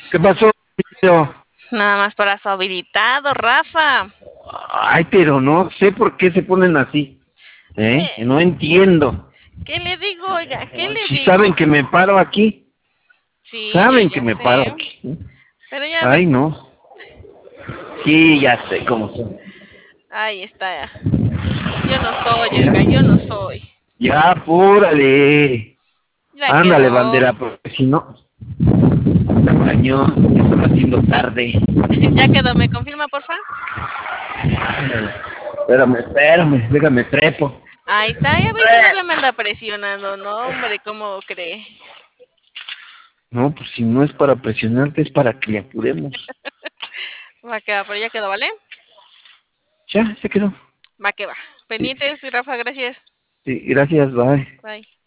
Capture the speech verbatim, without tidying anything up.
¿Qué pasó, tío? Nada más para su habilitado, Rafa. Ay, pero no sé por qué se ponen así, ¿eh? ¿Qué, No entiendo. qué le digo, oiga? ¿Qué le Si saben digo? que me paro aquí, Sí, yo saben que ya me paro sé. aquí. ¿Eh? Pero ya ve. Ay, no. Sí, ya sé cómo son. Ahí está. Yo no soy, oiga, yo no soy. Ya, apúrale. Ya Ándale, quedó. bandera, porque si no, cañón, ya está haciendo tarde. Ya quedó. ¿Me confirma, porfa? Ándale. Espérame, espérame, déjame trepo. Ahí está. Ya ve, su novia me anda presionando. No, hombre, ¿cómo cree? No, pues si no es para presionarte, es para que le apuremos. Va que va, pero ya quedó, ¿vale? Ya, se quedó. Va que va. Sí, Pendientes, Rafa, gracias. sí, gracias, bye. Bye.